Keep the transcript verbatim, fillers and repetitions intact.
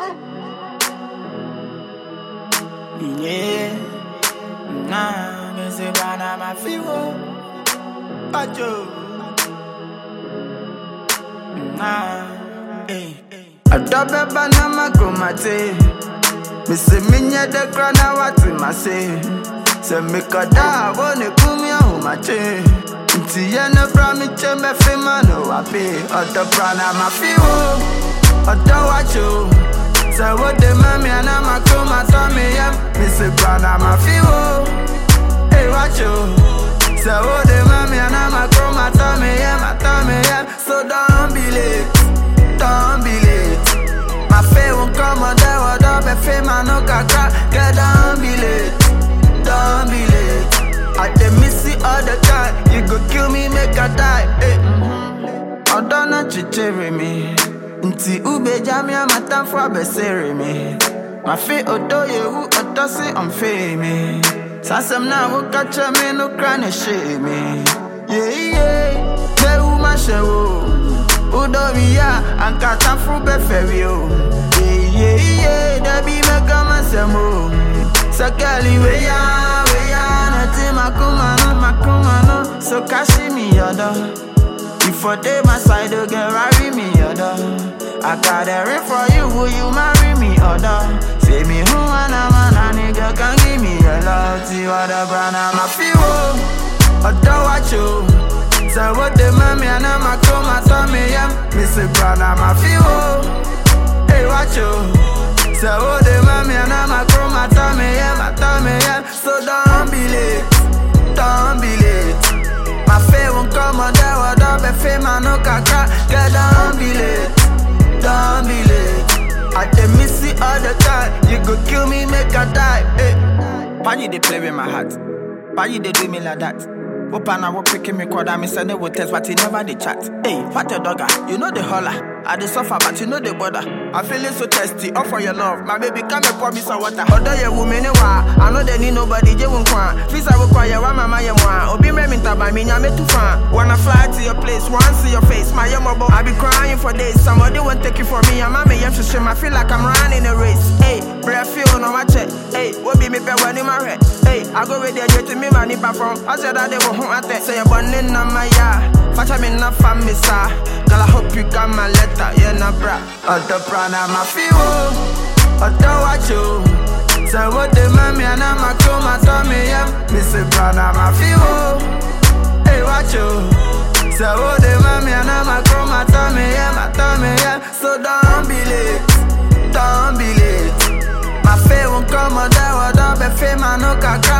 Yeah, nah, me say bana ma fiwo, ajo, nah, eh. Adobe bana ma kumate, me say minya de krana wati ma say, say me kada wone kumya umache, inti yena bra mi chembe fima no wape, odo brana ma fiwo, odo wacho. Say what the mommy and I'm a come and tell me yeah. Me say brana ma fiwo. Hey watch you. Say what the mommy and I'm a come and tell me yeah, ma tell me yeah. So don't be late, don't be late. My face won't come on there, what up and fame I no kaka. Get don't be late, don't be late. I dey miss it all the time. You go kill me, make I die. Hey. I don't know chichiri me. Nti ube jamia matamfo abesere me. My fe odo yehu odo se unfe me. Sasem na wo kacha me no crane shame me. Yeah yeah, me u ma shewo. Udo mi ya anka tamfo be ferio. Yeah yeah yeah, da bi me kama semo. Sakali we ya we ya na ti makuma no makuma no. So kashi mi yodo. If I day my side, you get marry me, other. I got a ring for you, will you marry me, other? Say me who and a man, a nigga can give me a love. See what the brand I'm a few, other watch you. Say what the mommy and I'm a come and tell me, yeah. Me say brand I'm a few, hey watch you. Say what the mommy and I'm a come and tell me, yeah, ma tell me, yeah. So don't be late, don't be late. My face won't come on there, what up and fame I no kaka. Get don't be late, don't be late. I dey miss it all the time. You go kill me, make I die. Hey. Why you dey play with my heart? Why you dey do me like that? Open will picking me crowd, I'm sending with test, but he never dey chat. Hey, what a dogger, you know the holler. I dey suffer, but you know the border. I'm feeling so thirsty, all for your love. My baby, come and pour me some water. Although you woman, I know they need nobody, they won't want. Please, I will call you, one mama, you want. Obi me minta by me, I'm too far. Wanna fly to your place, want see your face, my young mobile. I be crying for days, somebody won't take it for me. I'm a me, I'm so shame, I feel like I'm running a race. Hey, breath feel no my check. Hey, what be me pay when in my head? Hey, I go with the jet to me, my nipper from. I said that they were home at that. Say you're born in my yard. Fatcha me na family, sir. Girl, I hope you got my letter, yeah, na bra. Other brana ma fiwo, other watch you. Say what the mommy and I'm a come and tell me, yeah. Me say brana ma fiwo, hey watch you. Say what the mommy and I'm a come and tell me, yeah, ma tell me, yeah. So don't be late, don't be late. My face won't come on there, what up and fame I no kaka.